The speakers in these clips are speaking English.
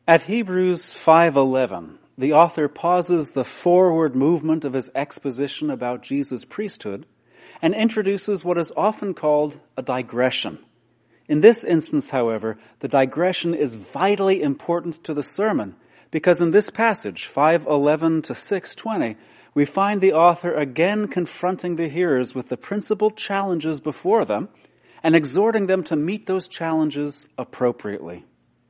At Hebrews 5:11, the author pauses the forward movement of his exposition about Jesus' priesthood and introduces what is often called a digression. In this instance, however, the digression is vitally important to the sermon because in this passage, 5:11 to 6:20, we find the author again confronting the hearers with the principal challenges before them and exhorting them to meet those challenges appropriately.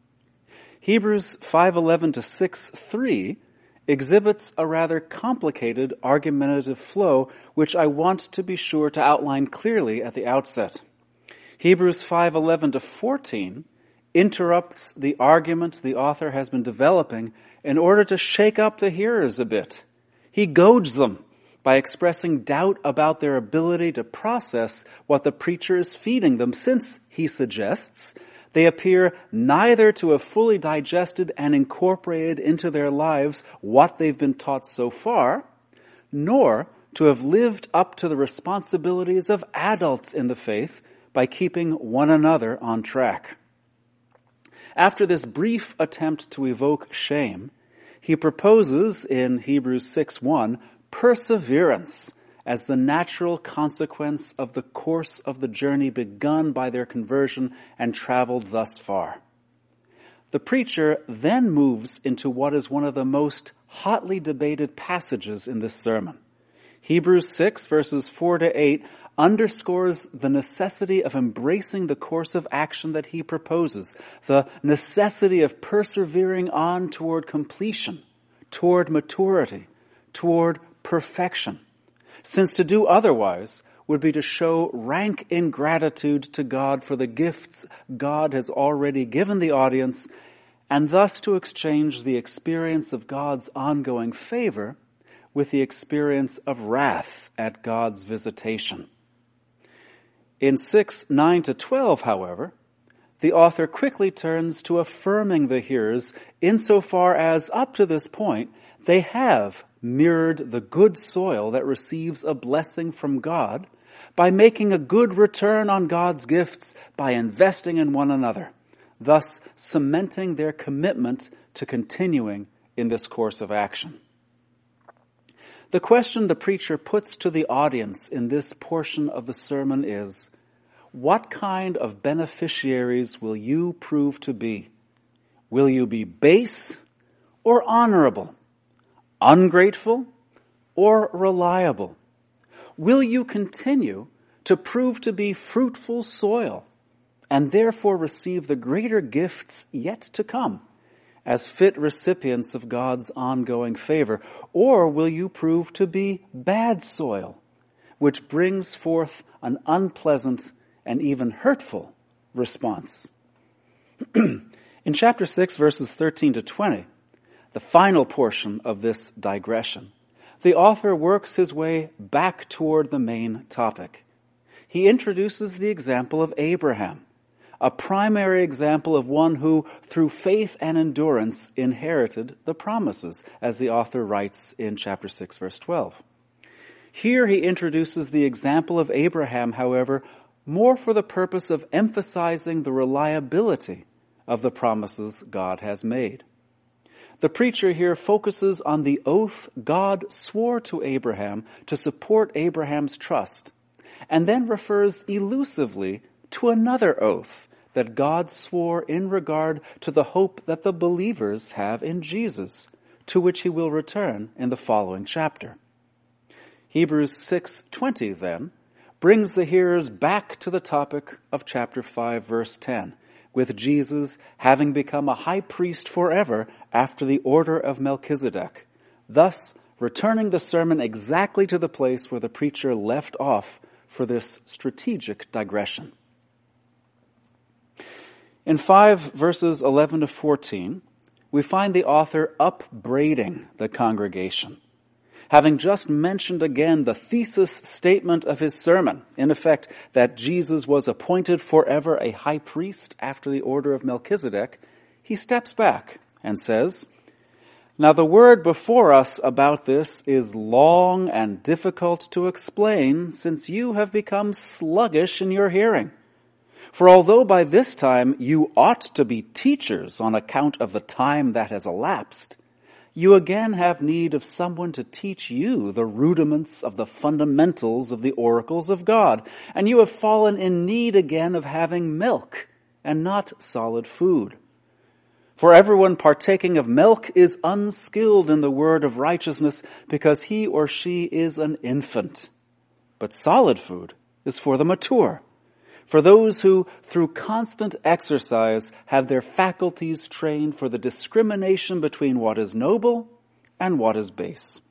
Hebrews 5:11 to 6:3 exhibits a rather complicated argumentative flow, which I want to be sure to outline clearly at the outset. Hebrews 5:11 to 14 interrupts the argument the author has been developing in order to shake up the hearers a bit. He goads them by expressing doubt about their ability to process what the preacher is feeding them, since, he suggests, they appear neither to have fully digested and incorporated into their lives what they've been taught so far, nor to have lived up to the responsibilities of adults in the faith by keeping one another on track. After this brief attempt to evoke shame, he proposes in Hebrews 6:1 perseverance as the natural consequence of the course of the journey begun by their conversion and traveled thus far. The preacher then moves into what is one of the most hotly debated passages in this sermon. Hebrews 6 verses 4 to 8 underscores the necessity of embracing the course of action that he proposes, the necessity of persevering on toward completion, toward maturity, toward perfection, since to do otherwise would be to show rank ingratitude to God for the gifts God has already given the audience, and thus to exchange the experience of God's ongoing favor with the experience of wrath at God's visitation. In 6:9 to 12, however, the author quickly turns to affirming the hearers insofar as, up to this point, they have mirrored the good soil that receives a blessing from God by making a good return on God's gifts by investing in one another, thus cementing their commitment to continuing in this course of action. The question the preacher puts to the audience in this portion of the sermon is, what kind of beneficiaries will you prove to be? Will you be base or honorable? Ungrateful or reliable? Will you continue to prove to be fruitful soil and therefore receive the greater gifts yet to come as fit recipients of God's ongoing favor? Or will you prove to be bad soil, which brings forth an unpleasant and even hurtful response? In chapter 6, verses 13 to 20, the final portion of this digression, the author works his way back toward the main topic. He introduces the example of Abraham, a primary example of one who, through faith and endurance, inherited the promises, as the author writes in chapter 6, verse 12. Here he introduces the example of Abraham, however, more for the purpose of emphasizing the reliability of the promises God has made. The preacher here focuses on the oath God swore to Abraham to support Abraham's trust, and then refers elusively to another oath that God swore in regard to the hope that the believers have in Jesus, to which he will return in the following chapter. Hebrews 6:20 then brings the hearers back to the topic of chapter 5, verse 10, with Jesus having become a high priest forever after the order of Melchizedek, thus returning the sermon exactly to the place where the preacher left off for this strategic digression. In 5 verses 11 to 14, we find the author upbraiding the congregation, having just mentioned again the thesis statement of his sermon, in effect, that Jesus was appointed forever a high priest after the order of Melchizedek. He steps back and says, "Now the word before us about this is long and difficult to explain, since you have become sluggish in your hearing. For although by this time you ought to be teachers on account of the time that has elapsed, you again have need of someone to teach you the rudiments of the fundamentals of the oracles of God, and you have fallen in need again of having milk and not solid food. For everyone partaking of milk is unskilled in the word of righteousness, because he or she is an infant. But solid food is for the mature, for those who, through constant exercise, have their faculties trained for the discrimination between what is noble and what is base.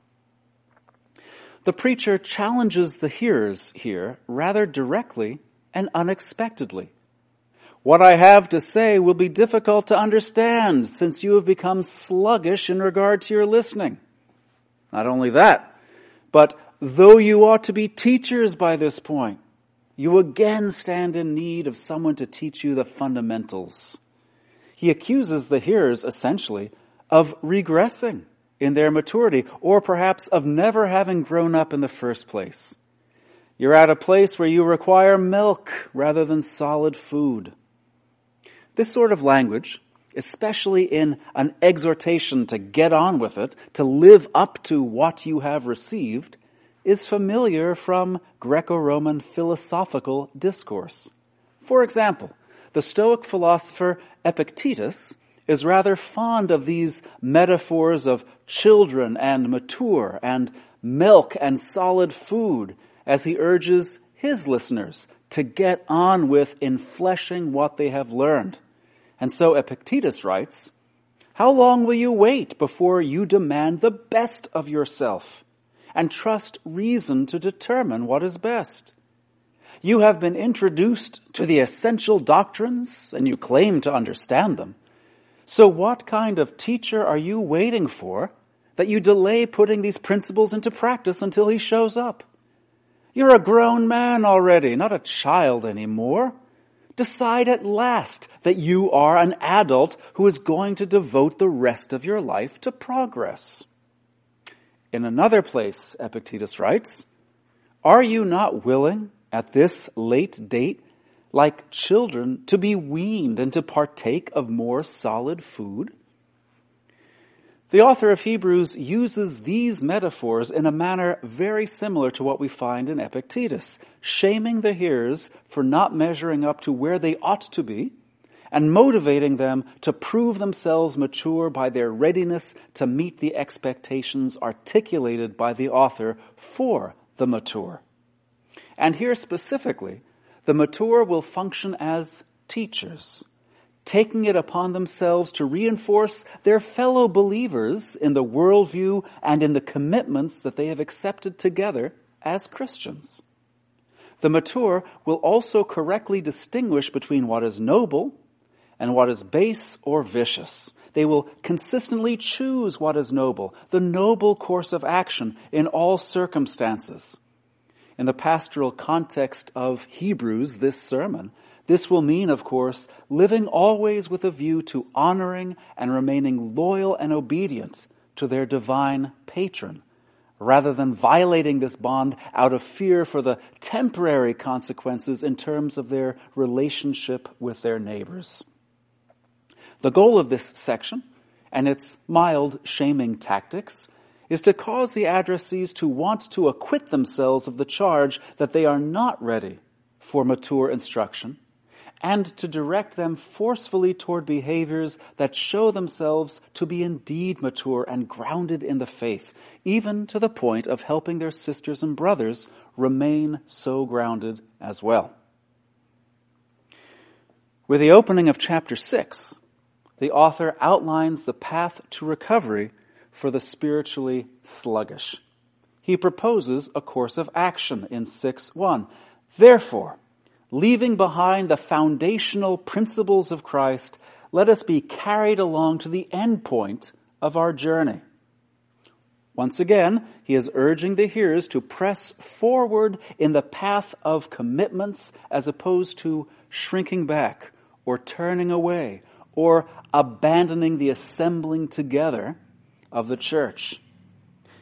The preacher challenges the hearers here rather directly and unexpectedly. What I have to say will be difficult to understand, since you have become sluggish in regard to your listening. Not only that, but though you ought to be teachers by this point, you again stand in need of someone to teach you the fundamentals. He accuses the hearers, essentially, of regressing in their maturity, or perhaps of never having grown up in the first place. You're at a place where you require milk rather than solid food. This sort of language, especially in an exhortation to get on with it, to live up to what you have received, is familiar from Greco-Roman philosophical discourse. For example, the Stoic philosopher Epictetus is rather fond of these metaphors of children and mature and milk and solid food, as he urges his listeners to get on with enfleshing what they have learned. And so Epictetus writes, "How long will you wait before you demand the best of yourself and trust reason to determine what is best? You have been introduced to the essential doctrines and you claim to understand them. So what kind of teacher are you waiting for that you delay putting these principles into practice until he shows up? You're a grown man already, not a child anymore. Decide at last that you are an adult who is going to devote the rest of your life to progress." In another place, Epictetus writes, "Are you not willing at this late date, like children, to be weaned and to partake of more solid food?" The author of Hebrews uses these metaphors in a manner very similar to what we find in Epictetus, shaming the hearers for not measuring up to where they ought to be, and motivating them to prove themselves mature by their readiness to meet the expectations articulated by the author for the mature. And here specifically, the mature will function as teachers, taking it upon themselves to reinforce their fellow believers in the worldview and in the commitments that they have accepted together as Christians. The mature will also correctly distinguish between what is noble and what is base or vicious. They will consistently choose what is noble, the noble course of action in all circumstances. In the pastoral context of Hebrews, this sermon, this will mean, of course, living always with a view to honoring and remaining loyal and obedient to their divine patron, rather than violating this bond out of fear for the temporary consequences in terms of their relationship with their neighbors. The goal of this section, and its mild shaming tactics, is to cause the addressees to want to acquit themselves of the charge that they are not ready for mature instruction, and to direct them forcefully toward behaviors that show themselves to be indeed mature and grounded in the faith, even to the point of helping their sisters and brothers remain so grounded as well. With the opening of chapter 6, the author outlines the path to recovery for the spiritually sluggish. He proposes a course of action in 6:1. Therefore, leaving behind the foundational principles of Christ, let us be carried along to the end point of our journey. Once again, he is urging the hearers to press forward in the path of commitments as opposed to shrinking back or turning away or abandoning the assembling together of the church.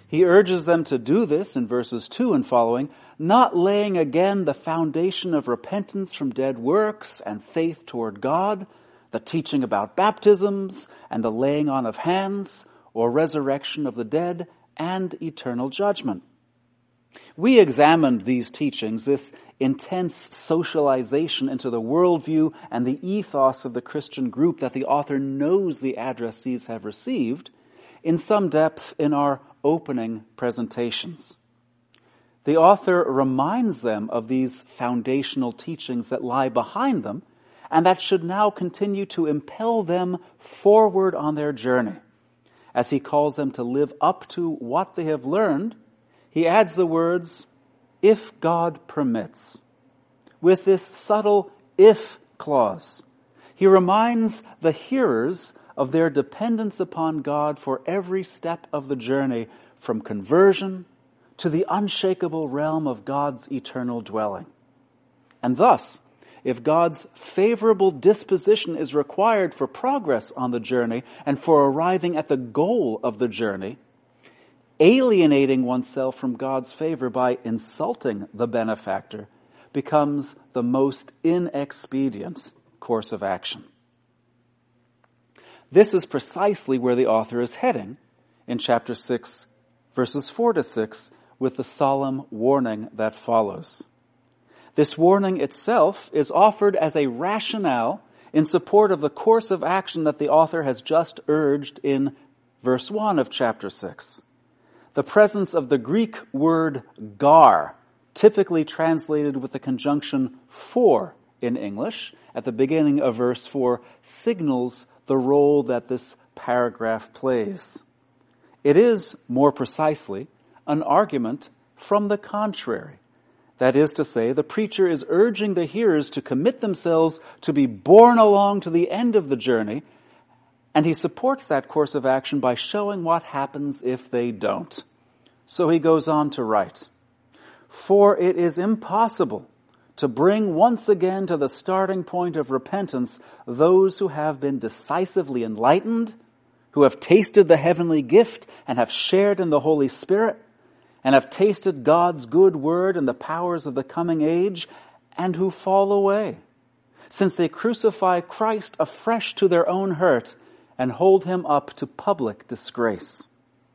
He urges them to do this in verses 2 and following, not laying again the foundation of repentance from dead works and faith toward God, the teaching about baptisms and the laying on of hands, or resurrection of the dead and eternal judgment. We examined these teachings, this intense socialization into the worldview and the ethos of the Christian group that the author knows the addressees have received, in some depth in our opening presentations. The author reminds them of these foundational teachings that lie behind them and that should now continue to impel them forward on their journey. As he calls them to live up to what they have learned, he adds the words, "if God permits." With this subtle if clause, he reminds the hearers of their dependence upon God for every step of the journey, from conversion to the unshakable realm of God's eternal dwelling. And thus, if God's favorable disposition is required for progress on the journey and for arriving at the goal of the journey, alienating oneself from God's favor by insulting the benefactor becomes the most inexpedient course of action. This is precisely where the author is heading in chapter 6, verses 4 to 6, with the solemn warning that follows. This warning itself is offered as a rationale in support of the course of action that the author has just urged in verse 1 of chapter 6. The presence of the Greek word gar, typically translated with the conjunction for in English, at the beginning of verse 4, signals the role that this paragraph plays. It is, more precisely, an argument from the contrary. That is to say, the preacher is urging the hearers to commit themselves to be borne along to the end of the journey, and he supports that course of action by showing what happens if they don't. So he goes on to write, "For it is impossible to bring once again to the starting point of repentance those who have been decisively enlightened, who have tasted the heavenly gift and have shared in the Holy Spirit, and have tasted God's good word and the powers of the coming age, and who fall away, since they crucify Christ afresh to their own hurt and hold him up to public disgrace."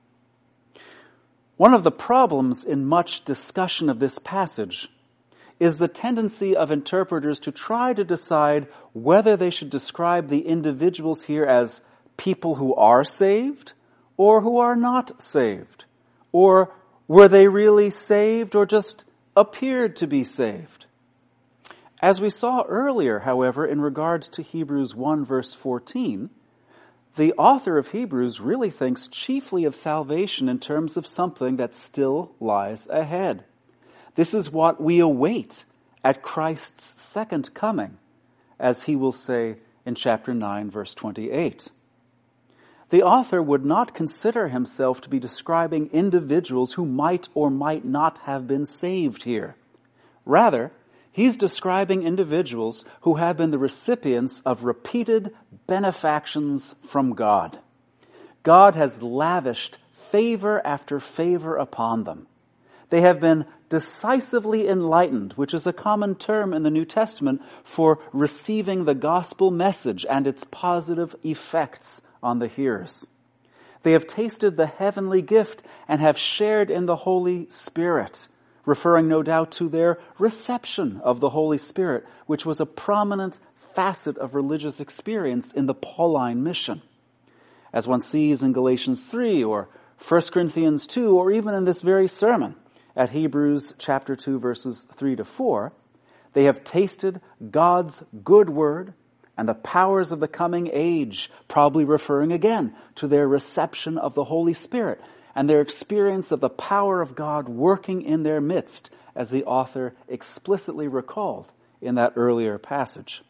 One of the problems in much discussion of this passage is the tendency of interpreters to try to decide whether they should describe the individuals here as people who are saved or who are not saved, or were they really saved or just appeared to be saved? As we saw earlier, however, in regards to Hebrews 1 verse 14, the author of Hebrews really thinks chiefly of salvation in terms of something that still lies ahead. This is what we await at Christ's second coming, as he will say in chapter 9 verse 28. The author would not consider himself to be describing individuals who might or might not have been saved here. Rather, he's describing individuals who have been the recipients of repeated benefactions from God. God has lavished favor after favor upon them. They have been decisively enlightened, which is a common term in the New Testament for receiving the gospel message and its positive effects on the hearers. They have tasted the heavenly gift and have shared in the Holy Spirit, referring no doubt to their reception of the Holy Spirit, which was a prominent facet of religious experience in the Pauline mission. As one sees in Galatians 3 or 1 Corinthians 2, or even in this very sermon at Hebrews chapter 2 verses 3 to 4, they have tasted God's good word and the powers of the coming age, probably referring again to their reception of the Holy Spirit and their experience of the power of God working in their midst, as the author explicitly recalled in that earlier passage.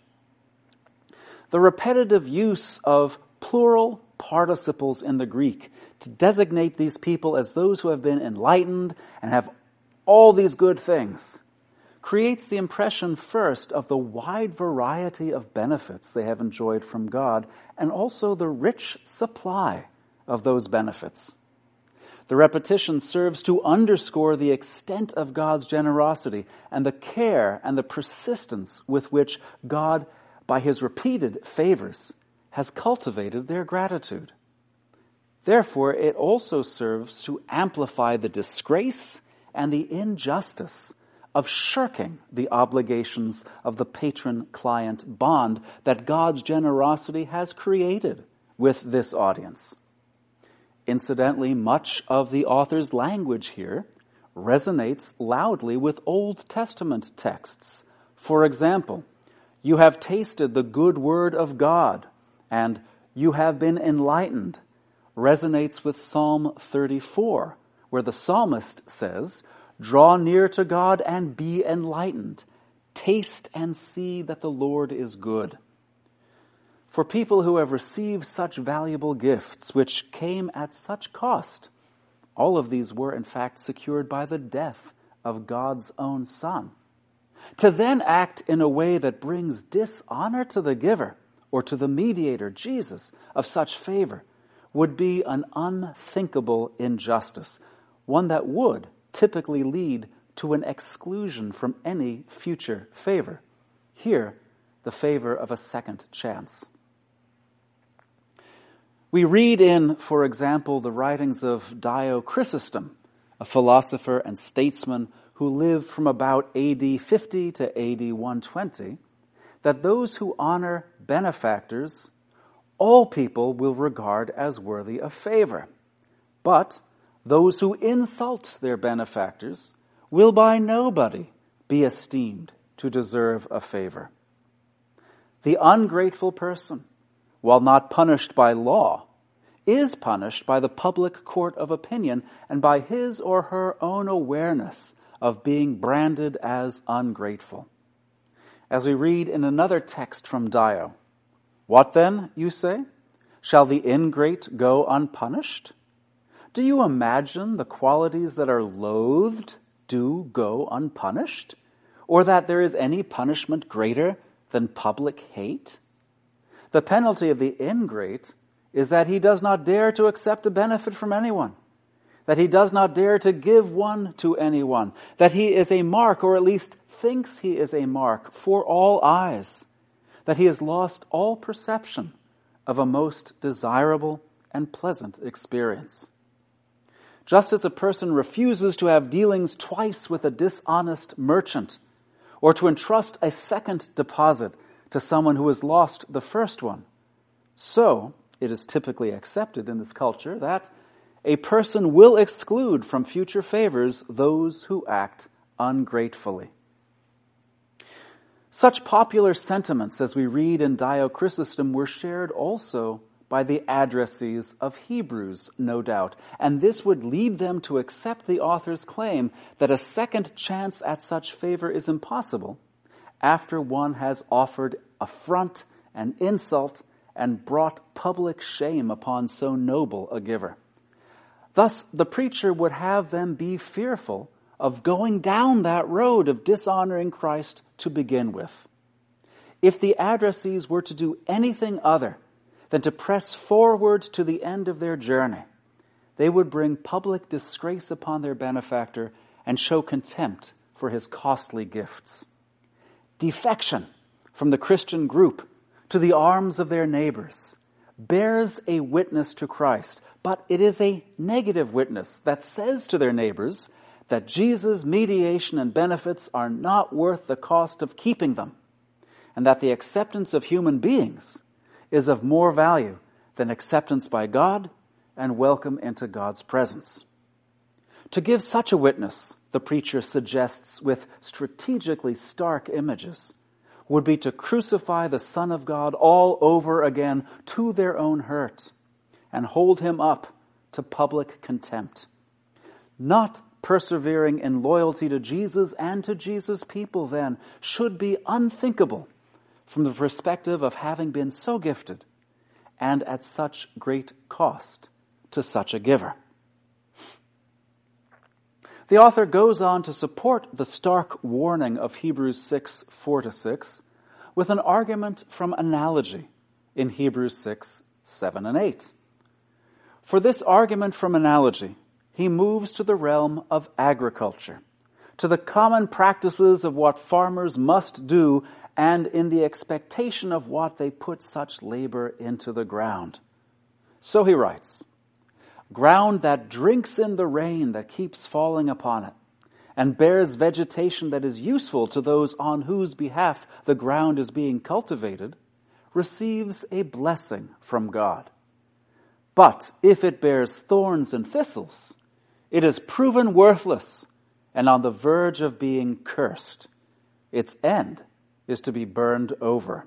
The repetitive use of plural participles in the Greek to designate these people as those who have been enlightened and have all these good things creates the impression first of the wide variety of benefits they have enjoyed from God and also the rich supply of those benefits. The repetition serves to underscore the extent of God's generosity and the care and the persistence with which God, by his repeated favors, has cultivated their gratitude. Therefore, it also serves to amplify the disgrace and the injustice of shirking the obligations of the patron-client bond that God's generosity has created with this audience. Incidentally, much of the author's language here resonates loudly with Old Testament texts. For example, "You have tasted the good word of God," and "You have been enlightened," resonates with Psalm 34, where the psalmist says, "Draw near to God and be enlightened. Taste and see that the Lord is good." For people who have received such valuable gifts, which came at such cost, all of these were in fact secured by the death of God's own Son. To then act in a way that brings dishonor to the giver or to the mediator, Jesus, of such favor would be an unthinkable injustice, one that would typically lead to an exclusion from any future favor. Here, the favor of a second chance. We read in, for example, the writings of Dio Chrysostom, a philosopher and statesman who lived from about AD 50 to AD 120, that those who honor benefactors, all people will regard as worthy of favor. But those who insult their benefactors will by nobody be esteemed to deserve a favor. The ungrateful person, while not punished by law, is punished by the public court of opinion and by his or her own awareness of being branded as ungrateful. As we read in another text from Dio, "What then, you say? Shall the ingrate go unpunished? Do you imagine the qualities that are loathed do go unpunished? Or that there is any punishment greater than public hate? The penalty of the ingrate is that he does not dare to accept a benefit from anyone, that he does not dare to give one to anyone, that he is a mark, or at least thinks he is a mark, for all eyes, that he has lost all perception of a most desirable and pleasant experience. Just as a person refuses to have dealings twice with a dishonest merchant, or to entrust a second deposit to someone who has lost the first one, so it is typically accepted in this culture that a person will exclude from future favors those who act ungratefully. Such popular sentiments as we read in Dio Chrysostom were shared also by the addressees of Hebrews, no doubt, and this would lead them to accept the author's claim that a second chance at such favor is impossible after one has offered affront and insult and brought public shame upon so noble a giver. Thus, the preacher would have them be fearful of going down that road of dishonoring Christ to begin with. If the addressees were to do anything other than to press forward to the end of their journey, they would bring public disgrace upon their benefactor and show contempt for his costly gifts. Defection from the Christian group to the arms of their neighbors bears a witness to Christ, but it is a negative witness that says to their neighbors that Jesus' mediation and benefits are not worth the cost of keeping them, and that the acceptance of human beings is of more value than acceptance by God and welcome into God's presence. To give such a witness, the preacher suggests with strategically stark images, would be to crucify the Son of God all over again to their own hurt and hold him up to public contempt. Not persevering in loyalty to Jesus and to Jesus' people, then, should be unthinkable from the perspective of having been so gifted and at such great cost to such a giver. The author goes on to support the stark warning of Hebrews 6, 4-6 with an argument from analogy in Hebrews 6, 7 and 8. For this argument from analogy he moves to the realm of agriculture, to the common practices of what farmers must do and in the expectation of what they put such labor into the ground. So he writes, "Ground that drinks in the rain that keeps falling upon it, and bears vegetation that is useful to those on whose behalf the ground is being cultivated, receives a blessing from God. But if it bears thorns and thistles, it is proven worthless and on the verge of being cursed. Its end is to be burned over."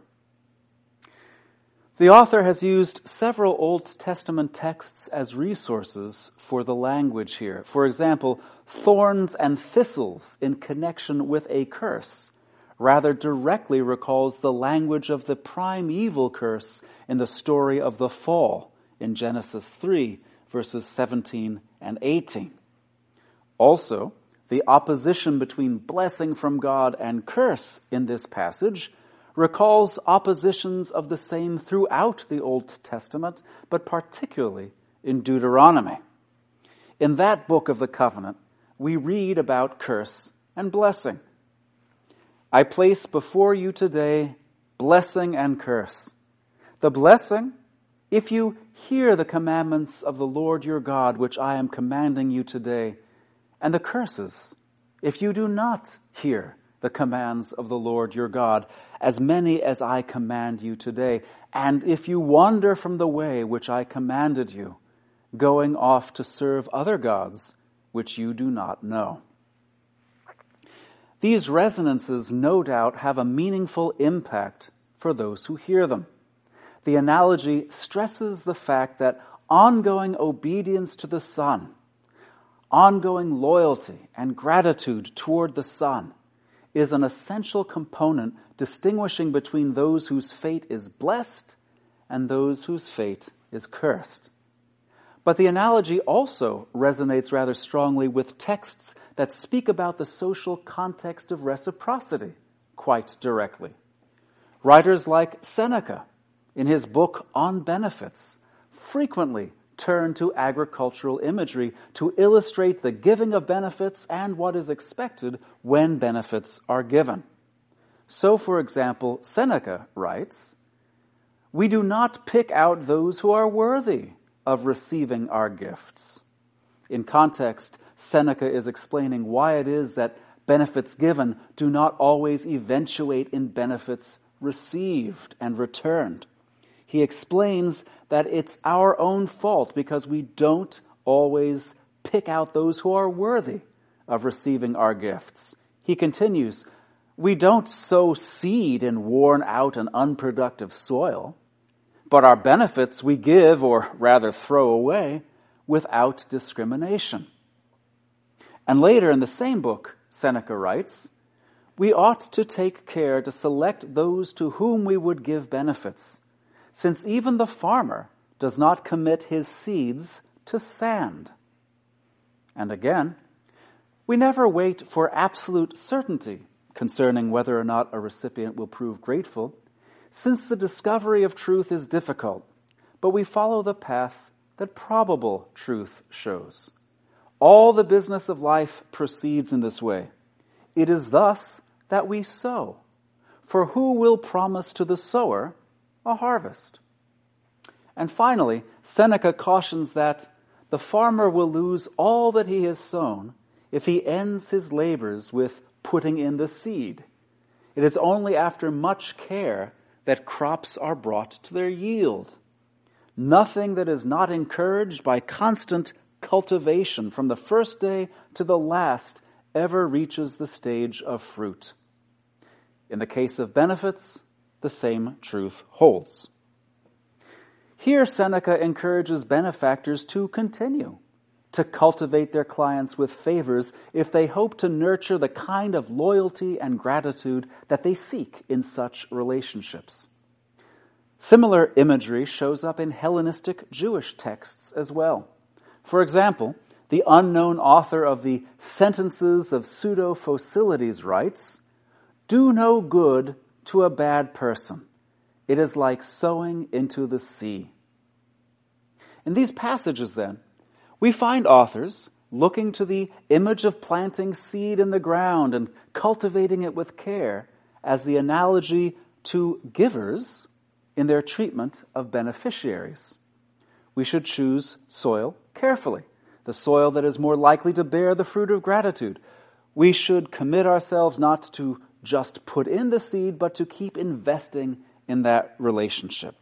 The author has used several Old Testament texts as resources for the language here. For example, thorns and thistles in connection with a curse rather directly recalls the language of the primeval curse in the story of the fall in Genesis 3, verses 17 and 18. Also, the opposition between blessing from God and curse in this passage recalls oppositions of the same throughout the Old Testament, but particularly in Deuteronomy. In that book of the covenant, we read about curse and blessing. "I place before you today blessing and curse. The blessing, if you hear the commandments of the Lord your God, which I am commanding you today, and the curses, if you do not hear the commands of the Lord your God, as many as I command you today, and if you wander from the way which I commanded you, going off to serve other gods which you do not know." These resonances no doubt have a meaningful impact for those who hear them. The analogy stresses the fact that ongoing obedience to the Son, ongoing loyalty and gratitude toward the Son, is an essential component distinguishing between those whose fate is blessed and those whose fate is cursed. But the analogy also resonates rather strongly with texts that speak about the social context of reciprocity quite directly. Writers like Seneca, in his book On Benefits, frequently turn to agricultural imagery to illustrate the giving of benefits and what is expected when benefits are given. So, for example, Seneca writes, "We do not pick out those who are worthy of receiving our gifts." In context, Seneca is explaining why it is that benefits given do not always eventuate in benefits received and returned. He explains that it's our own fault because we don't always pick out those who are worthy of receiving our gifts. He continues, "We don't sow seed in worn out and unproductive soil, but our benefits we give, or rather throw away, without discrimination." And later in the same book, Seneca writes, "We ought to take care to select those to whom we would give benefits, since even the farmer does not commit his seeds to sand." And again, "We never wait for absolute certainty concerning whether or not a recipient will prove grateful, since the discovery of truth is difficult, but we follow the path that probable truth shows. All the business of life proceeds in this way. It is thus that we sow, for who will promise to the sower a harvest?" And finally, Seneca cautions that the farmer will lose all that he has sown if he ends his labors with putting in the seed. It is only after much care that crops are brought to their yield. Nothing that is not encouraged by constant cultivation from the first day to the last ever reaches the stage of fruit. In the case of benefits, the same truth holds. Here, Seneca encourages benefactors to continue to cultivate their clients with favors if they hope to nurture the kind of loyalty and gratitude that they seek in such relationships. Similar imagery shows up in Hellenistic Jewish texts as well. For example, the unknown author of the Sentences of Pseudo-Phocides writes, "Do no good to a bad person. It is like sowing into the sea." In these passages, then, we find authors looking to the image of planting seed in the ground and cultivating it with care as the analogy to givers in their treatment of beneficiaries. We should choose soil carefully, the soil that is more likely to bear the fruit of gratitude. We should commit ourselves not to just put in the seed, but to keep investing in that relationship.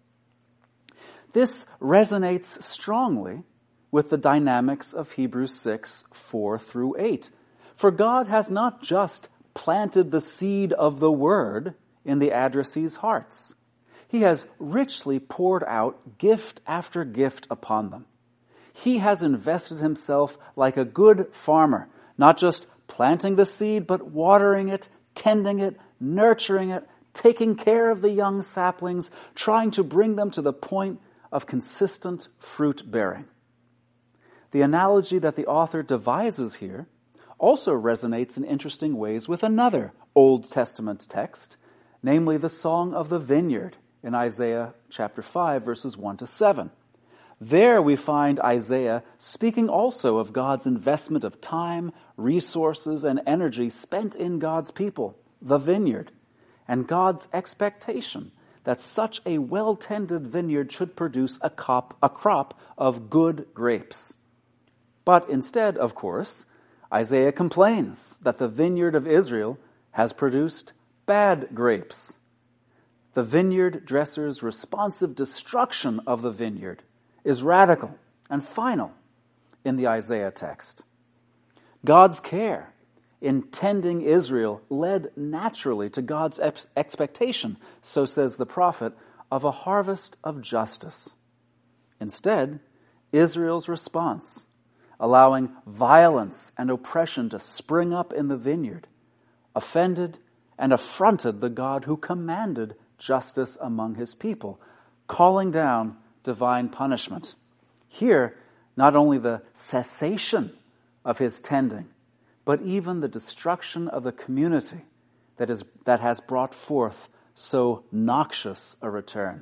This resonates strongly with the dynamics of Hebrews 6:4-8. For God has not just planted the seed of the word in the addressees' hearts. He has richly poured out gift after gift upon them. He has invested himself like a good farmer, not just planting the seed, but watering it, tending it, nurturing it, taking care of the young saplings, trying to bring them to the point of consistent fruit bearing. The analogy that the author devises here also resonates in interesting ways with another Old Testament text, namely the Song of the Vineyard in Isaiah chapter 5, verses 1-7. There we find Isaiah speaking also of God's investment of time, resources, and energy spent in God's people, the vineyard, and God's expectation that such a well-tended vineyard should produce a crop of good grapes. But instead, of course, Isaiah complains that the vineyard of Israel has produced bad grapes. The vineyard dresser's responsive destruction of the vineyard is radical and final in the Isaiah text. God's care in tending Israel led naturally to God's expectation, so says the prophet, of a harvest of justice. Instead, Israel's response, allowing violence and oppression to spring up in the vineyard, offended and affronted the God who commanded justice among his people, calling down divine punishment. Here, not only the cessation of his tending, but even the destruction of the community that has brought forth so noxious a return.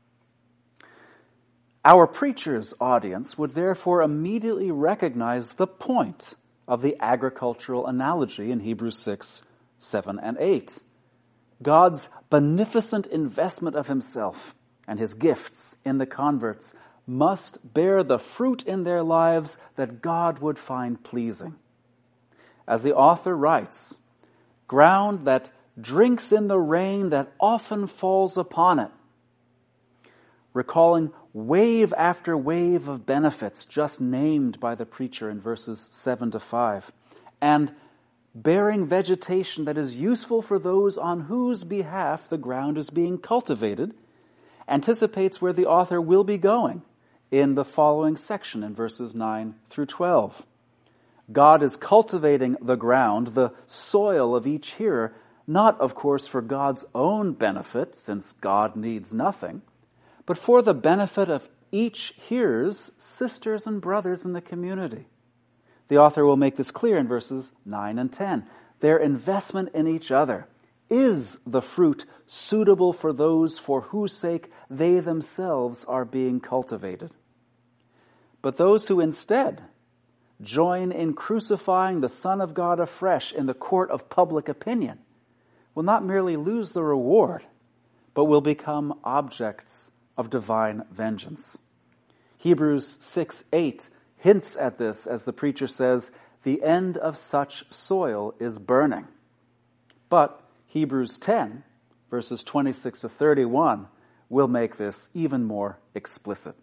Our preacher's audience would therefore immediately recognize the point of the agricultural analogy in Hebrews 6:7-8. God's beneficent investment of himself and his gifts in the converts must bear the fruit in their lives that God would find pleasing. As the author writes, ground that drinks in the rain that often falls upon it, recalling wave after wave of benefits just named by the preacher in verses 7-5, and bearing vegetation that is useful for those on whose behalf the ground is being cultivated, anticipates where the author will be going in the following section in verses 9-12. God is cultivating the ground, the soil of each hearer, not, of course, for God's own benefit, since God needs nothing, but for the benefit of each hearer's sisters and brothers in the community. The author will make this clear in verses 9 and 10. Their investment in each other is the fruit suitable for those for whose sake they themselves are being cultivated. But those who instead join in crucifying the Son of God afresh in the court of public opinion will not merely lose the reward, but will become objects of divine vengeance. Hebrews 6:8 hints at this as the preacher says, the end of such soil is burning. But Hebrews 10, verses 26-31, will make this even more explicit.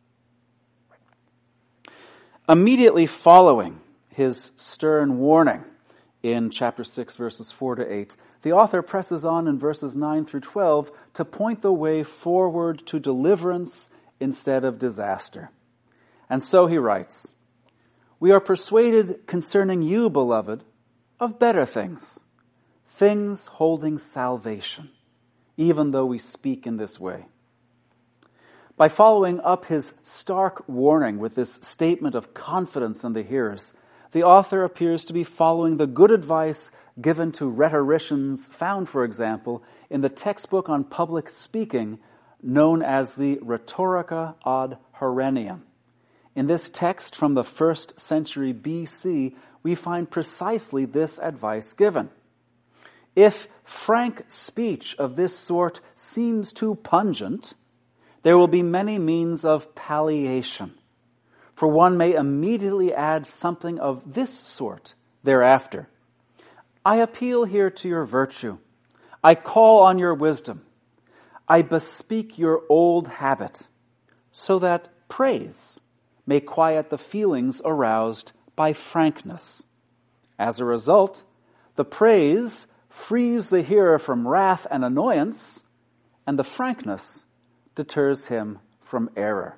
Immediately following his stern warning in chapter 6, verses 4-8, the author presses on in verses 9-12 to point the way forward to deliverance instead of disaster. And so he writes, "We are persuaded concerning you, beloved, of better things, things holding salvation, even though we speak in this way." By following up his stark warning with this statement of confidence in the hearers, the author appears to be following the good advice given to rhetoricians found, for example, in the textbook on public speaking known as the Rhetorica ad Herennium. In this text from the 1st century BC, we find precisely this advice given. If frank speech of this sort seems too pungent, there will be many means of palliation, for one may immediately add something of this sort thereafter. I appeal here to your virtue. I call on your wisdom. I bespeak your old habit, so that praise may quiet the feelings aroused by frankness. As a result, the praise frees the hearer from wrath and annoyance, and the frankness deters him from error.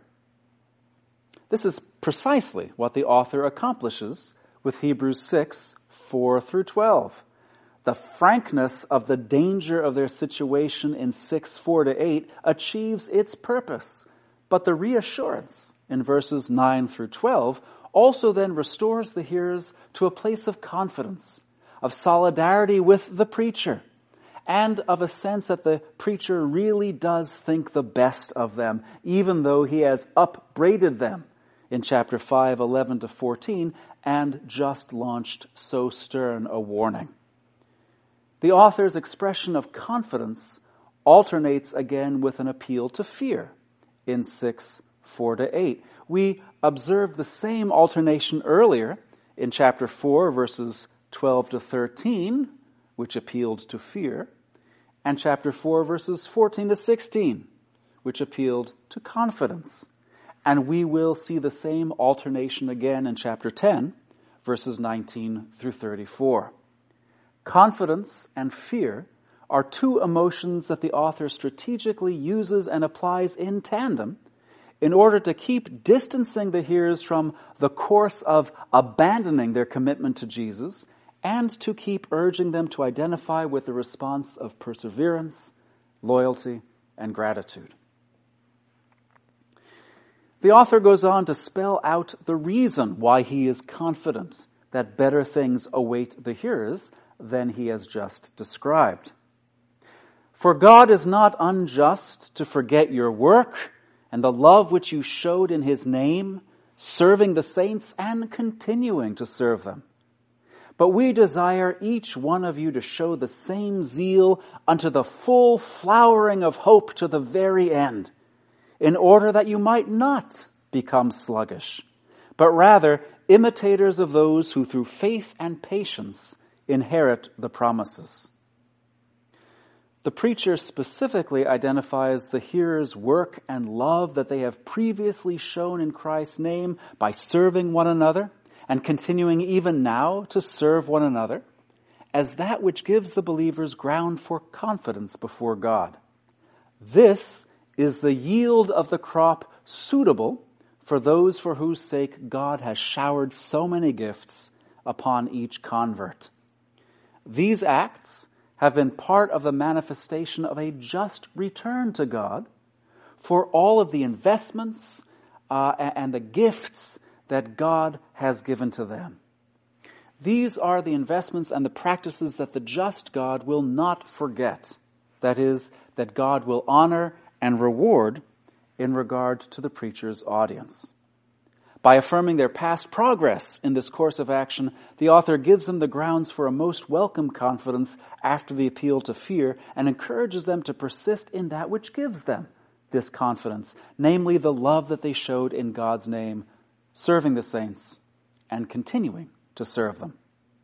This is precisely what the author accomplishes with Hebrews 6, 4 through 12. The frankness of the danger of their situation in 6, 4 to 8 achieves its purpose, but the reassurance in verses 9 through 12 also then restores the hearers to a place of confidence, of solidarity with the preacher, and of a sense that the preacher really does think the best of them, even though he has upbraided them in chapter 5, 11 to 14, and just launched so stern a warning. The author's expression of confidence alternates again with an appeal to fear in 6, 4 to 8. We observed the same alternation earlier in chapter 4, verses 12 to 13, which appealed to fear, and chapter 4, verses 14 to 16, which appealed to confidence. And we will see the same alternation again in chapter 10, verses 19 through 34. Confidence and fear are two emotions that the author strategically uses and applies in tandem in order to keep distancing the hearers from the course of abandoning their commitment to Jesus and to keep urging them to identify with the response of perseverance, loyalty, and gratitude. The author goes on to spell out the reason why he is confident that better things await the hearers than he has just described. For God is not unjust to forget your work and the love which you showed in his name, serving the saints and continuing to serve them. But we desire each one of you to show the same zeal unto the full flowering of hope to the very end, in order that you might not become sluggish, but rather imitators of those who through faith and patience inherit the promises. The preacher specifically identifies the hearers' work and love that they have previously shown in Christ's name by serving one another and continuing even now to serve one another as that which gives the believers ground for confidence before God. This is the yield of the crop suitable for those for whose sake God has showered so many gifts upon each convert. These acts have been part of the manifestation of a just return to God for all of the investments and the gifts that God has given to them. These are the investments and the practices that the just God will not forget. That is, that God will honor and reward in regard to the preacher's audience. By affirming their past progress in this course of action, the author gives them the grounds for a most welcome confidence after the appeal to fear and encourages them to persist in that which gives them this confidence, namely the love that they showed in God's name, serving the saints and continuing to serve them.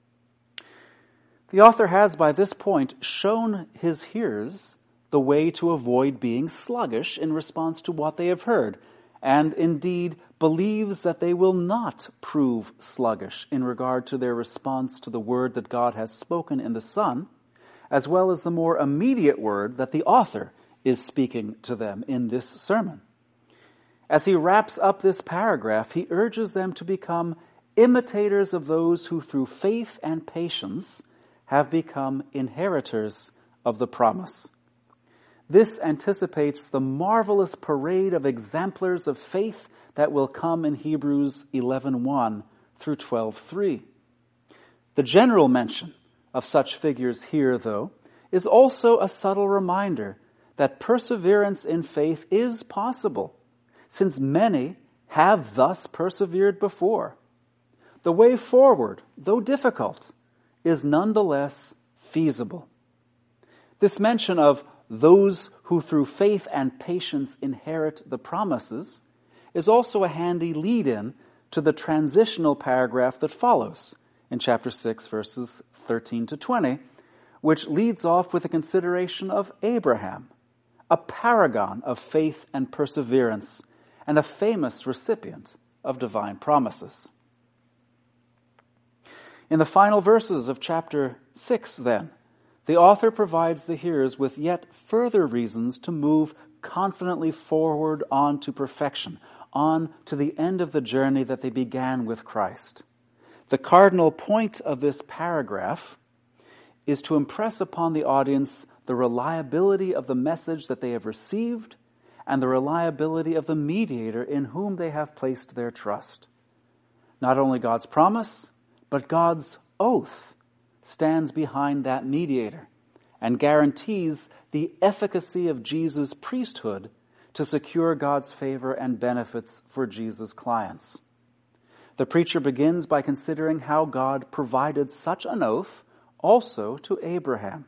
The author has by this point shown his hearers the way to avoid being sluggish in response to what they have heard, and indeed believes that they will not prove sluggish in regard to their response to the word that God has spoken in the Son, as well as the more immediate word that the author is speaking to them in this sermon. As he wraps up this paragraph, he urges them to become imitators of those who through faith and patience have become inheritors of the promise. This anticipates the marvelous parade of exemplars of faith that will come in Hebrews 11:1 through 12:3. The general mention of such figures here, though, is also a subtle reminder that perseverance in faith is possible, since many have thus persevered before. The way forward, though difficult, is nonetheless feasible. This mention of those who through faith and patience inherit the promises is also a handy lead-in to the transitional paragraph that follows in chapter 6, verses 13 to 20, which leads off with a consideration of Abraham, a paragon of faith and perseverance, and a famous recipient of divine promises. In the final verses of chapter 6, then, the author provides the hearers with yet further reasons to move confidently forward on to perfection, on to the end of the journey that they began with Christ. The cardinal point of this paragraph is to impress upon the audience the reliability of the message that they have received and the reliability of the mediator in whom they have placed their trust. Not only God's promise, but God's oath stands behind that mediator and guarantees the efficacy of Jesus' priesthood to secure God's favor and benefits for Jesus' clients. The preacher begins by considering how God provided such an oath also to Abraham.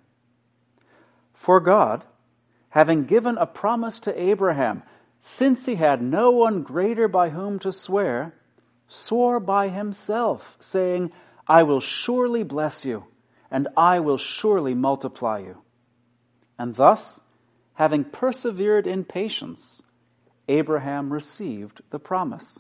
For God, having given a promise to Abraham, since he had no one greater by whom to swear, swore by himself, saying, I will surely bless you, and I will surely multiply you. And thus, having persevered in patience, Abraham received the promise.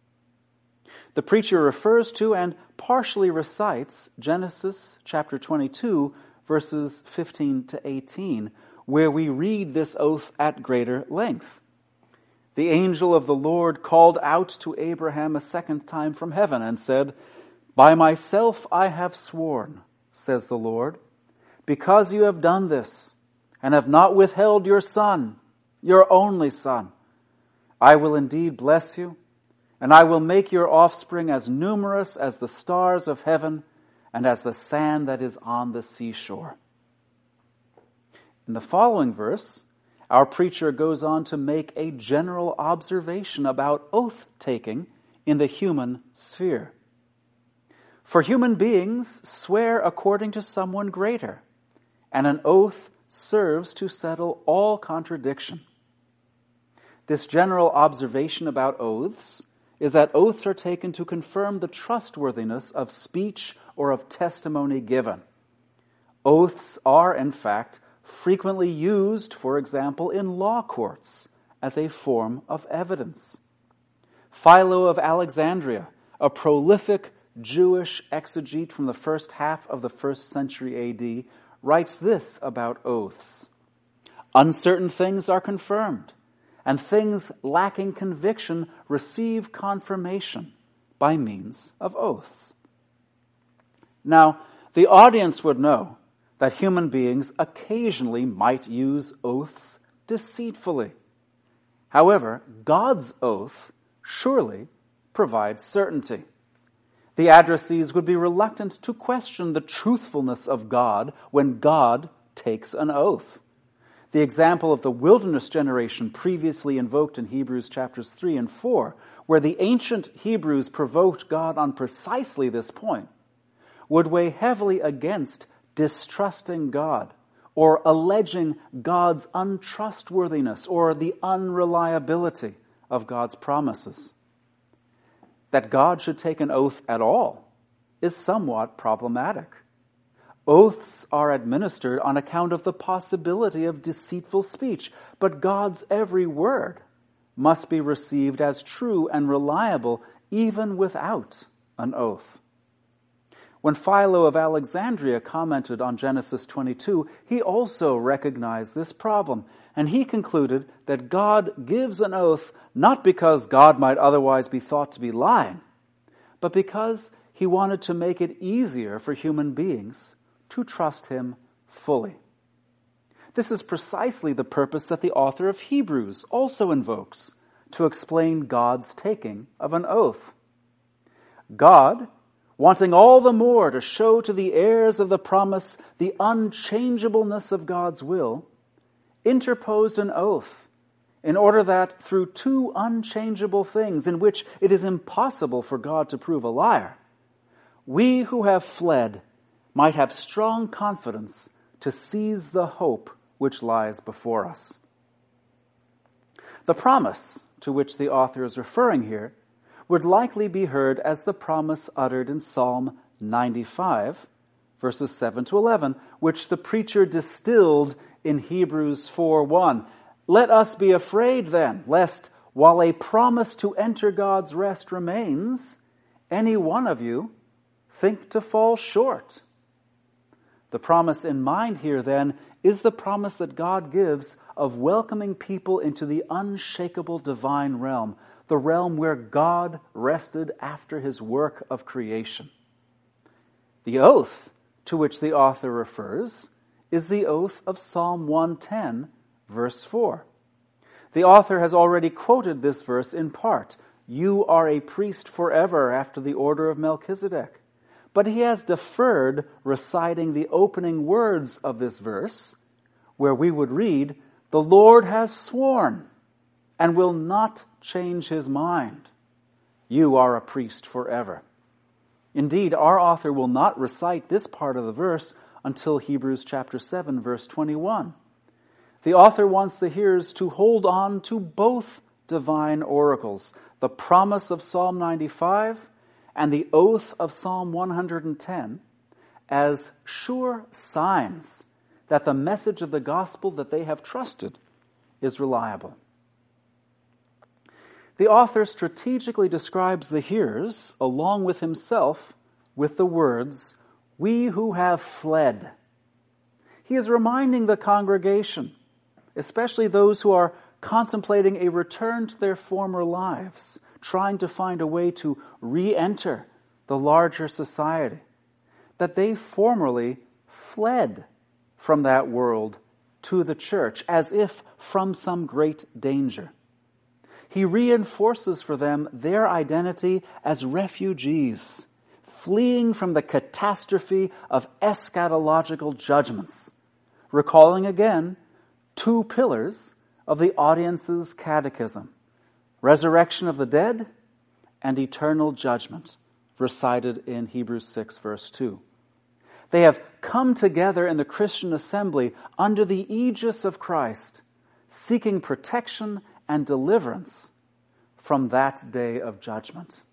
The preacher refers to and partially recites Genesis chapter 22, verses 15 to 18, where we read this oath at greater length. The angel of the Lord called out to Abraham a second time from heaven and said, By myself I have sworn, says the Lord, because you have done this and have not withheld your son, your only son. I will indeed bless you, and I will make your offspring as numerous as the stars of heaven and as the sand that is on the seashore. In the following verse, our preacher goes on to make a general observation about oath-taking in the human sphere. For human beings swear according to someone greater, and an oath serves to settle all contradiction. This general observation about oaths is that oaths are taken to confirm the trustworthiness of speech or of testimony given. Oaths are, in fact, frequently used, for example, in law courts as a form of evidence. Philo of Alexandria, a prolific Jewish exegete from the first half of the 1st century A.D., writes this about oaths. Uncertain things are confirmed, and things lacking conviction receive confirmation by means of oaths. Now, the audience would know that human beings occasionally might use oaths deceitfully. However, God's oath surely provides certainty. The addressees would be reluctant to question the truthfulness of God when God takes an oath. The example of the wilderness generation previously invoked in Hebrews chapters 3 and 4, where the ancient Hebrews provoked God on precisely this point, would weigh heavily against distrusting God or alleging God's untrustworthiness or the unreliability of God's promises. That God should take an oath at all is somewhat problematic. Oaths are administered on account of the possibility of deceitful speech, but God's every word must be received as true and reliable even without an oath. When Philo of Alexandria commented on Genesis 22, he also recognized this problem, and he concluded that God gives an oath not because God might otherwise be thought to be lying, but because he wanted to make it easier for human beings to trust him fully. This is precisely the purpose that the author of Hebrews also invokes to explain God's taking of an oath. God, wanting all the more to show to the heirs of the promise the unchangeableness of God's will, interposed an oath in order that through two unchangeable things in which it is impossible for God to prove a liar, we who have fled might have strong confidence to seize the hope which lies before us. The promise to which the author is referring here would likely be heard as the promise uttered in Psalm 95, verses 7 to 11, which the preacher distilled in Hebrews 4:1. Let us be afraid then, lest while a promise to enter God's rest remains, any one of you think to fall short. The promise in mind here then is the promise that God gives of welcoming people into the unshakable divine realm, the realm where God rested after his work of creation. The oath to which the author refers is the oath of Psalm 110, verse 4. The author has already quoted this verse in part. You are a priest forever after the order of Melchizedek. But he has deferred reciting the opening words of this verse, where we would read, the Lord has sworn and will not change his mind. You are a priest forever. Indeed, our author will not recite this part of the verse until Hebrews chapter 7, verse 21. The author wants the hearers to hold on to both divine oracles, the promise of Psalm 95 and the oath of Psalm 110, as sure signs that the message of the gospel that they have trusted is reliable. The author strategically describes the hearers, along with himself, with the words, we who have fled. He is reminding the congregation, especially those who are contemplating a return to their former lives, trying to find a way to re-enter the larger society, that they formerly fled from that world to the church as if from some great danger. He reinforces for them their identity as refugees, fleeing from the catastrophe of eschatological judgments, recalling again two pillars of the audience's catechism: resurrection of the dead and eternal judgment, recited in Hebrews 6, verse 2. They have come together in the Christian assembly under the aegis of Christ, seeking protection and deliverance from that day of judgment.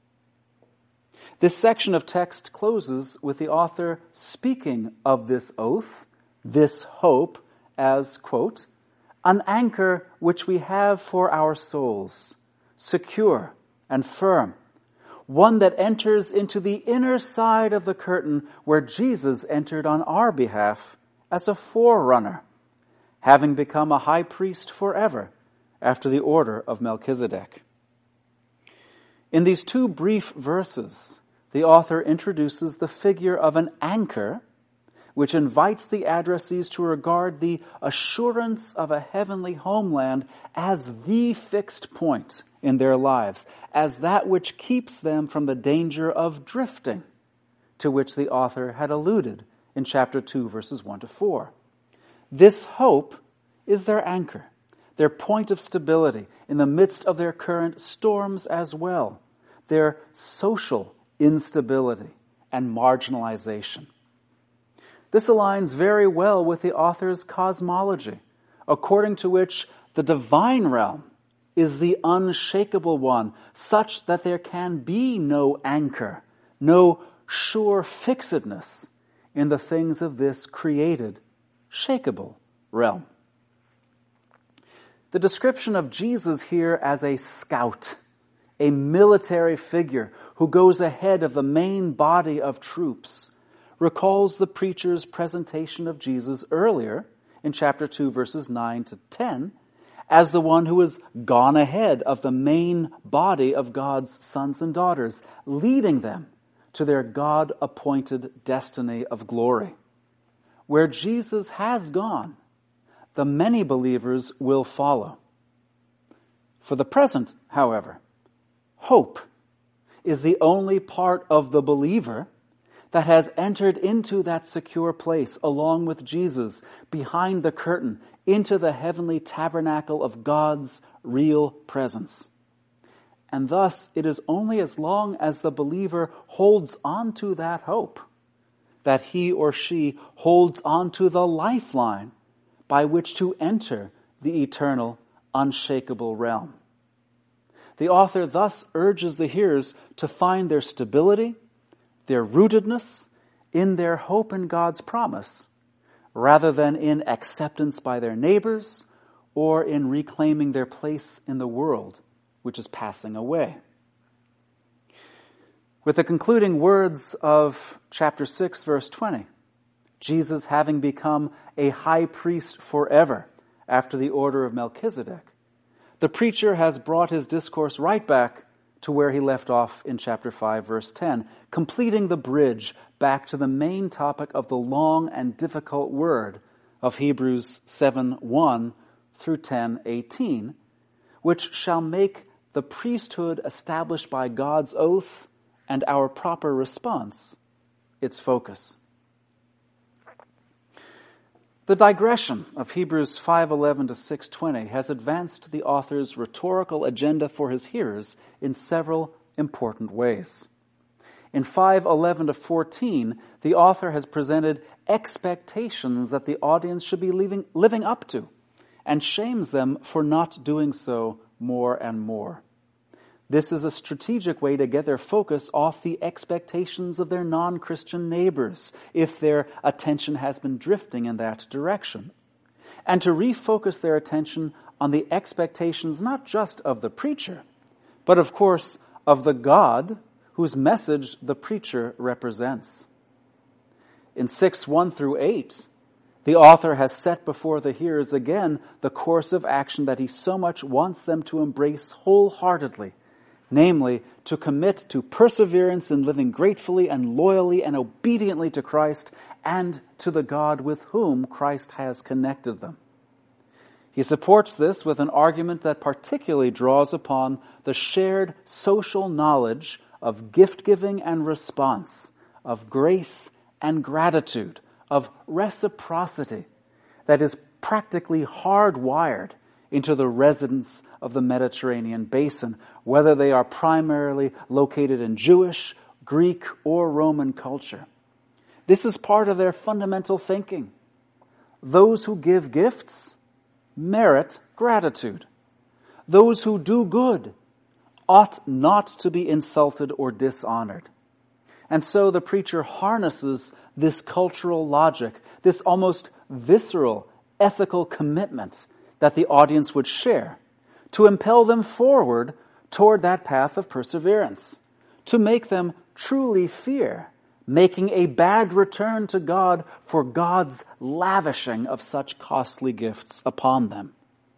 This section of text closes with the author speaking of this oath, this hope, as, quote, an anchor which we have for our souls, secure and firm, one that enters into the inner side of the curtain where Jesus entered on our behalf as a forerunner, having become a high priest forever after the order of Melchizedek. In these two brief verses, the author introduces the figure of an anchor, which invites the addressees to regard the assurance of a heavenly homeland as the fixed point in their lives, as that which keeps them from the danger of drifting, to which the author had alluded in chapter 2, verses 1 to 4. This hope is their anchor, their point of stability in the midst of their current storms as well, their social instability and marginalization. This aligns very well with the author's cosmology, according to which the divine realm is the unshakable one, such that there can be no anchor, no sure fixedness in the things of this created, shakeable realm. The description of Jesus here as a scout, a military figure who goes ahead of the main body of troops, recalls the preacher's presentation of Jesus earlier in chapter 2, verses 9 to 10, as the one who has gone ahead of the main body of God's sons and daughters, leading them to their God-appointed destiny of glory. Where Jesus has gone, the many believers will follow. For the present, however, hope is the only part of the believer that has entered into that secure place along with Jesus behind the curtain into the heavenly tabernacle of God's real presence. And thus, it is only as long as the believer holds on to that hope that he or she holds on to the lifeline by which to enter the eternal, unshakable realm. The author thus urges the hearers to find their stability, their rootedness in their hope in God's promise, rather than in acceptance by their neighbors or in reclaiming their place in the world, which is passing away. With the concluding words of chapter 6, verse 20, Jesus having become a high priest forever after the order of Melchizedek, the preacher has brought his discourse right back to where he left off in chapter 5, verse 10, completing the bridge back to the main topic of the long and difficult word of Hebrews 7:1 through 10:18, which shall make the priesthood established by God's oath and our proper response its focus. The digression of Hebrews 5:11 to 6:20 has advanced the author's rhetorical agenda for his hearers in several important ways. In 5:11 to 14, the author has presented expectations that the audience should be living up to, and shames them for not doing so more and more. This is a strategic way to get their focus off the expectations of their non-Christian neighbors, if their attention has been drifting in that direction, and to refocus their attention on the expectations not just of the preacher, but of course of the God whose message the preacher represents. In 6:1 through 8, the author has set before the hearers again the course of action that he so much wants them to embrace wholeheartedly, namely, to commit to perseverance in living gratefully and loyally and obediently to Christ and to the God with whom Christ has connected them. He supports this with an argument that particularly draws upon the shared social knowledge of gift-giving and response, of grace and gratitude, of reciprocity that is practically hardwired into the residents of the Mediterranean basin, whether they are primarily located in Jewish, Greek, or Roman culture. This is part of their fundamental thinking. Those who give gifts merit gratitude. Those who do good ought not to be insulted or dishonored. And so the preacher harnesses this cultural logic, this almost visceral ethical commitment that the audience would share, to impel them forward toward that path of perseverance, to make them truly fear making a bad return to God for God's lavishing of such costly gifts upon them.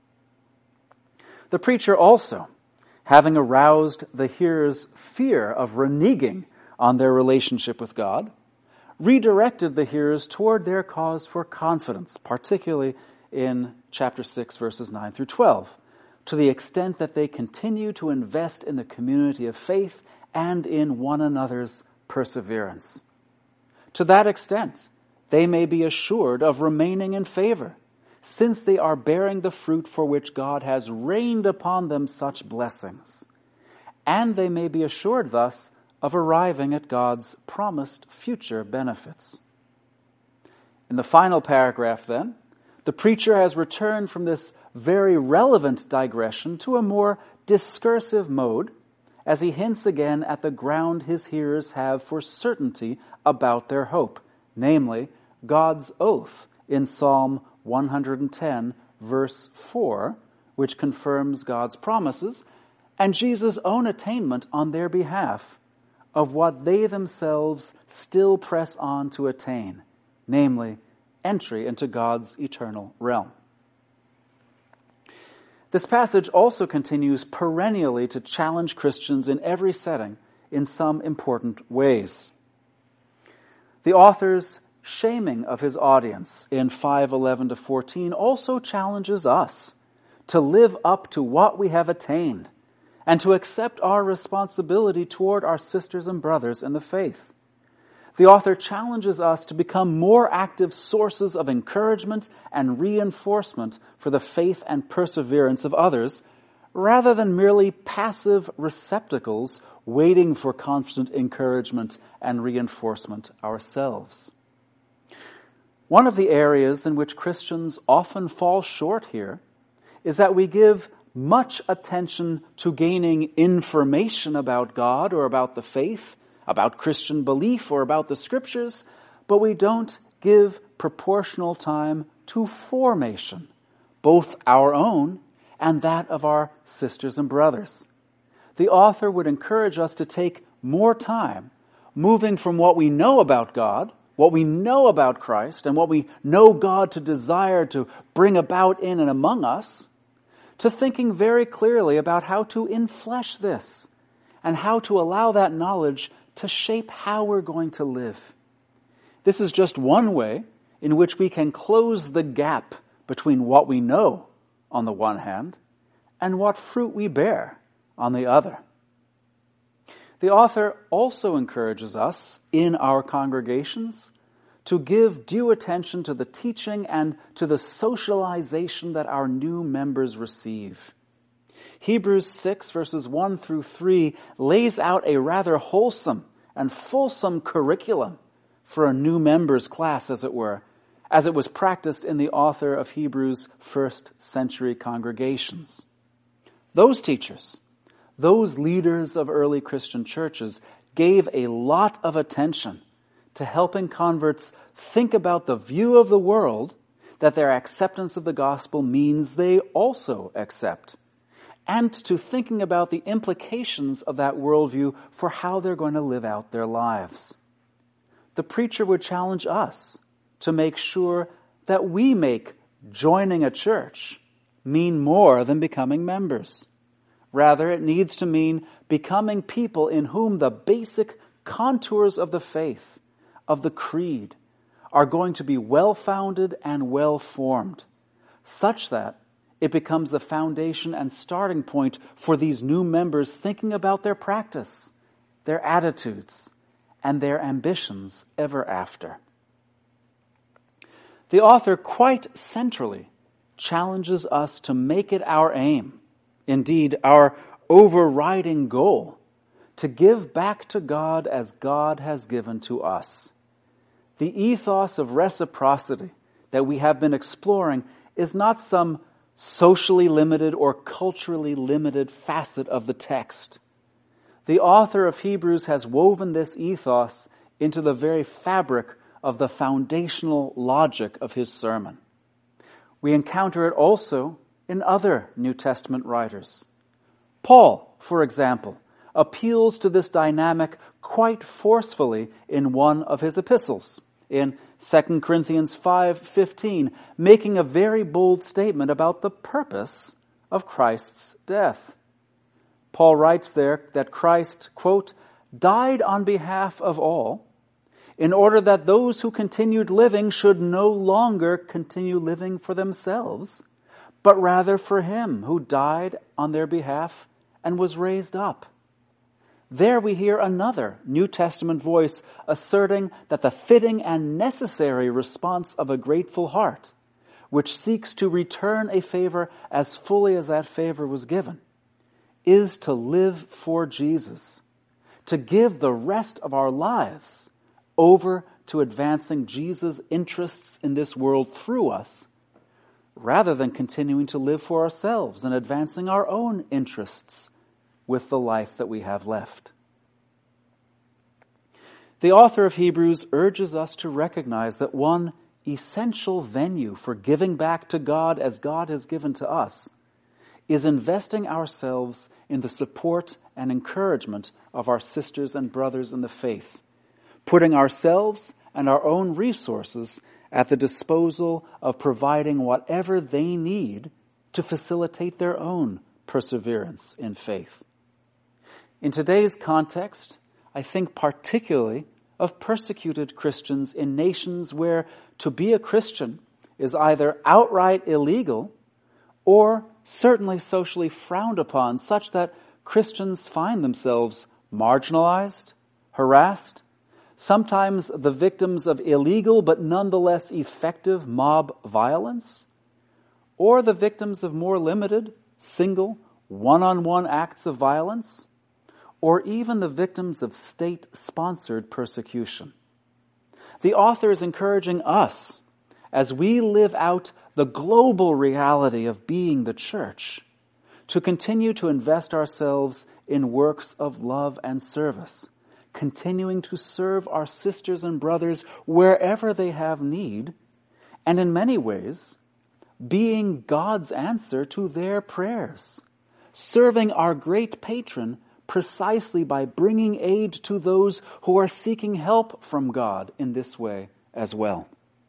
The preacher also, having aroused the hearers' fear of reneging on their relationship with God, redirected the hearers toward their cause for confidence, particularly in chapter 6, verses 9 through 12, to the extent that they continue to invest in the community of faith and in one another's perseverance. To that extent, they may be assured of remaining in favor, since they are bearing the fruit for which God has rained upon them such blessings. And they may be assured thus of arriving at God's promised future benefits. In the final paragraph, then, the preacher has returned from this very relevant digression to a more discursive mode, as he hints again at the ground his hearers have for certainty about their hope, namely God's oath in Psalm 110, verse 4, which confirms God's promises, and Jesus' own attainment on their behalf of what they themselves still press on to attain, namely entry into God's eternal realm. This passage also continues perennially to challenge Christians in every setting in some important ways. The author's shaming of his audience in 5:11 to 14 also challenges us to live up to what we have attained and to accept our responsibility toward our sisters and brothers in the faith. The author challenges us to become more active sources of encouragement and reinforcement for the faith and perseverance of others, rather than merely passive receptacles waiting for constant encouragement and reinforcement ourselves. One of the areas in which Christians often fall short here is that we give much attention to gaining information about God or about the faith, about Christian belief or about the Scriptures, but we don't give proportional time to formation, both our own and that of our sisters and brothers. The author would encourage us to take more time moving from what we know about God, what we know about Christ, and what we know God to desire to bring about in and among us, to thinking very clearly about how to inflesh this and how to allow that knowledge to shape how we're going to live. This is just one way in which we can close the gap between what we know on the one hand and what fruit we bear on the other. The author also encourages us in our congregations to give due attention to the teaching and to the socialization that our new members receive. Hebrews 6 verses 1 through 3 lays out a rather wholesome and fulsome curriculum for a new members class, as it were, as it was practiced in the author of Hebrews' first century congregations. Those teachers, those leaders of early Christian churches, gave a lot of attention to helping converts think about the view of the world that their acceptance of the gospel means they also accept, and to thinking about the implications of that worldview for how they're going to live out their lives. The preacher would challenge us to make sure that we make joining a church mean more than becoming members. Rather, it needs to mean becoming people in whom the basic contours of the faith, of the creed, are going to be well-founded and well-formed, such that it becomes the foundation and starting point for these new members thinking about their practice, their attitudes, and their ambitions ever after. The author quite centrally challenges us to make it our aim, indeed our overriding goal, to give back to God as God has given to us. The ethos of reciprocity that we have been exploring is not some socially limited or culturally limited facet of the text. The author of Hebrews has woven this ethos into the very fabric of the foundational logic of his sermon. We encounter it also in other New Testament writers. Paul, for example, appeals to this dynamic quite forcefully in one of his epistles, in 2 Corinthians 5:15, making a very bold statement about the purpose of Christ's death. Paul writes there that Christ, quote, died on behalf of all, in order that those who continued living should no longer continue living for themselves, but rather for him who died on their behalf and was raised up. There we hear another New Testament voice asserting that the fitting and necessary response of a grateful heart, which seeks to return a favor as fully as that favor was given, is to live for Jesus, to give the rest of our lives over to advancing Jesus' interests in this world through us, rather than continuing to live for ourselves and advancing our own interests with the life that we have left. The author of Hebrews urges us to recognize that one essential venue for giving back to God as God has given to us is investing ourselves in the support and encouragement of our sisters and brothers in the faith, putting ourselves and our own resources at the disposal of providing whatever they need to facilitate their own perseverance in faith. In today's context, I think particularly of persecuted Christians in nations where to be a Christian is either outright illegal or certainly socially frowned upon, such that Christians find themselves marginalized, harassed, sometimes the victims of illegal but nonetheless effective mob violence, or the victims of more limited, single, one-on-one acts of violence, or even the victims of state-sponsored persecution. The author is encouraging us, as we live out the global reality of being the church, to continue to invest ourselves in works of love and service, continuing to serve our sisters and brothers wherever they have need, and in many ways, being God's answer to their prayers, serving our great patron precisely by bringing aid to those who are seeking help from God in this way as well.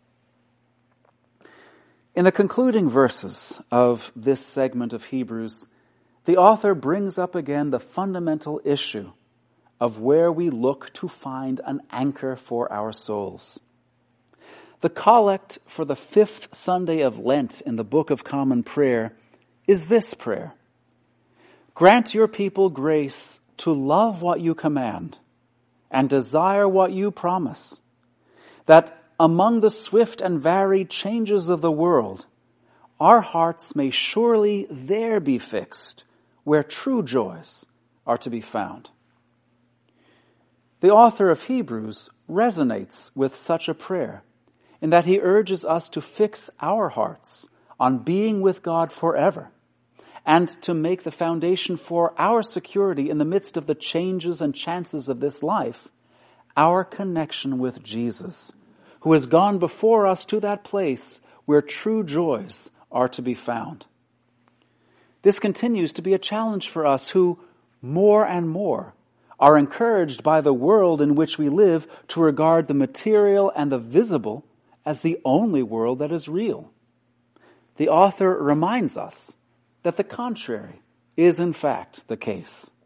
In the concluding verses of this segment of Hebrews, the author brings up again the fundamental issue of where we look to find an anchor for our souls. The collect for the 5th Sunday of Lent in the Book of Common Prayer is this prayer: grant your people grace to love what you command and desire what you promise, that among the swift and varied changes of the world, our hearts may surely there be fixed, where true joys are to be found. The author of Hebrews resonates with such a prayer in that he urges us to fix our hearts on being with God forever, and to make the foundation for our security in the midst of the changes and chances of this life our connection with Jesus, who has gone before us to that place where true joys are to be found. This continues to be a challenge for us who, more and more, are encouraged by the world in which we live to regard the material and the visible as the only world that is real. The author reminds us that the contrary is in fact the case.